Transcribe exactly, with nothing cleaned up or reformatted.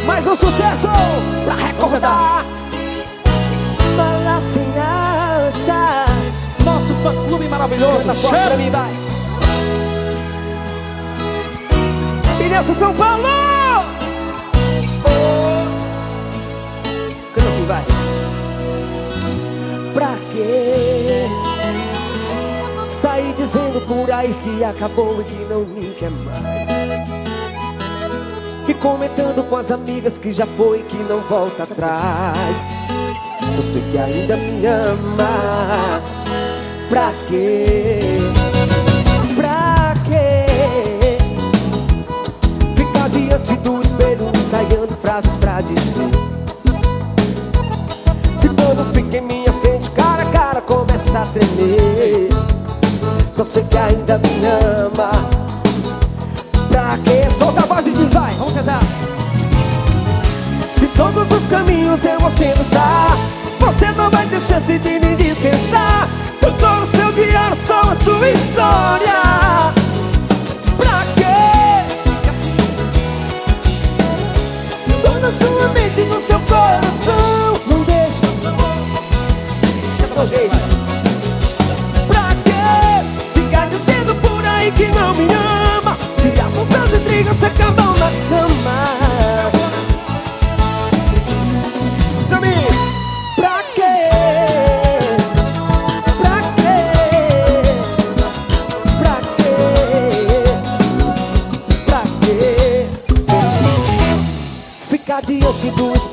Mais um sucesso pra recordar. Fala sem alça. Nosso fã-clube maravilhoso. Canta forte pra mim, vai. E nessa São Paulo. Oh. Canta assim, vai. Pra quê? Sair dizendo por aí que acabou e que não me quer mais. E comentando com as amigas que já foi e que não volta atrás. Só sei que ainda me ama. Pra quê? Pra quê? Ficar diante do espelho ensaiando frases pra dizer. Se quando fica em minha frente, cara a cara começa a tremer. Só sei que ainda me ama. Pra quê? Solta a voz e diz, vai, vamos cantar. Se todos os caminhos em você não está, você não vai ter chance de me dispensar. Eu tô no seu diário, só a sua história. Pra quê? Assim. Tô na sua mente, no seu coração. Não deixa o sabor. Canta jeito. Pra quê? Ficar dizendo por aí que não me ama. Se as nossas intrigas se acabam na cama. Pra quê? Pra quê? Pra quê? Pra quê? Ficar diante do espelho